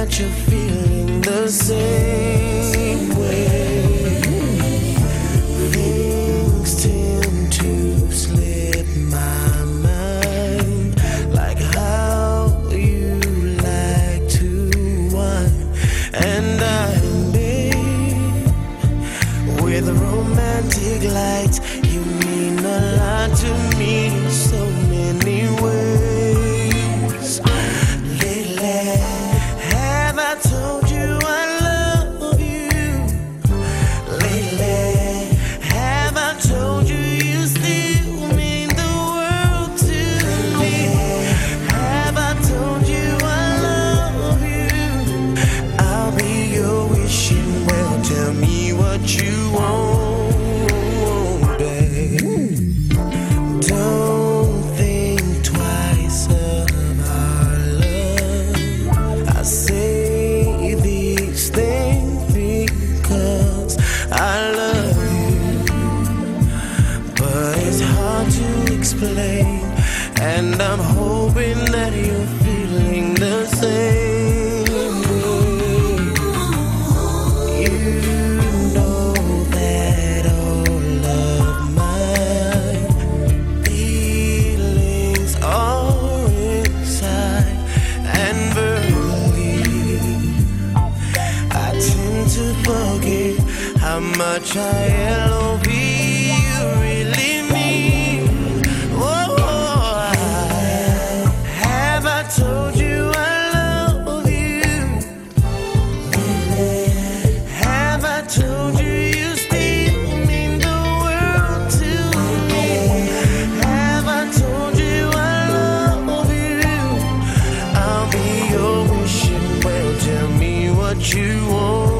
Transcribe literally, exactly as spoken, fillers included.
that you're feeling the same way. Things tend to slip my mind, like how you like to whine, and I'm big with romantic lights. You mean a lot to me in so many ways. Lately, have I told you I love you? Lately, have I told you you still mean the world to me? Have I told you I love you? I'll be your wishing well. Tell me what you want. And I'm hoping that you're feeling the same way. You know that all of my feelings are inside, and verbally I tend to forget how much I love you really mean. Told you I love you. Have I told you you still mean the world to me? Have I told you I love you? I'll be your wishing well. Tell me what you want.